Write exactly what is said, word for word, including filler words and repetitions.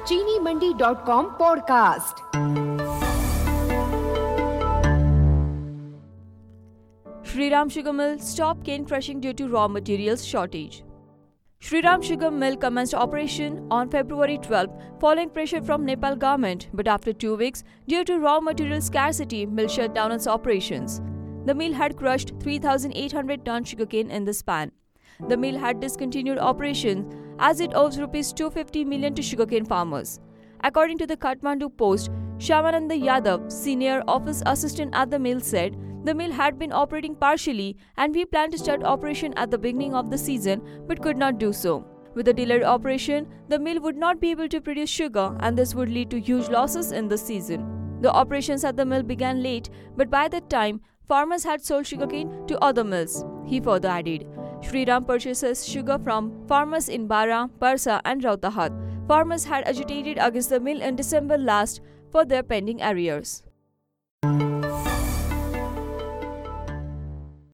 चीनी Mandi dot com podcast. Shriram Sugar Mill stopped cane crushing due to raw materials shortage. Shriram Sugar Mill commenced operation on February twelfth following pressure from Nepal government, but after two weeks, due to raw material scarcity, mill shut down its operations. The mill had crushed three thousand eight hundred ton sugarcane in the span. The mill had discontinued operations as it owes rupees two hundred fifty million to sugarcane farmers. According to the Kathmandu Post, Shyamananda Yadav, senior office assistant at the mill, said, "The mill had been operating partially and we planned to start operation at the beginning of the season but could not do so. With the delayed operation, the mill would not be able to produce sugar and this would lead to huge losses in the season. The operations at the mill began late, but by that time, farmers had sold sugarcane to other mills." He further added, Shriram purchases sugar from farmers in Bara, Parsa and Rautahat. Farmers had agitated against the mill in December last for their pending arrears.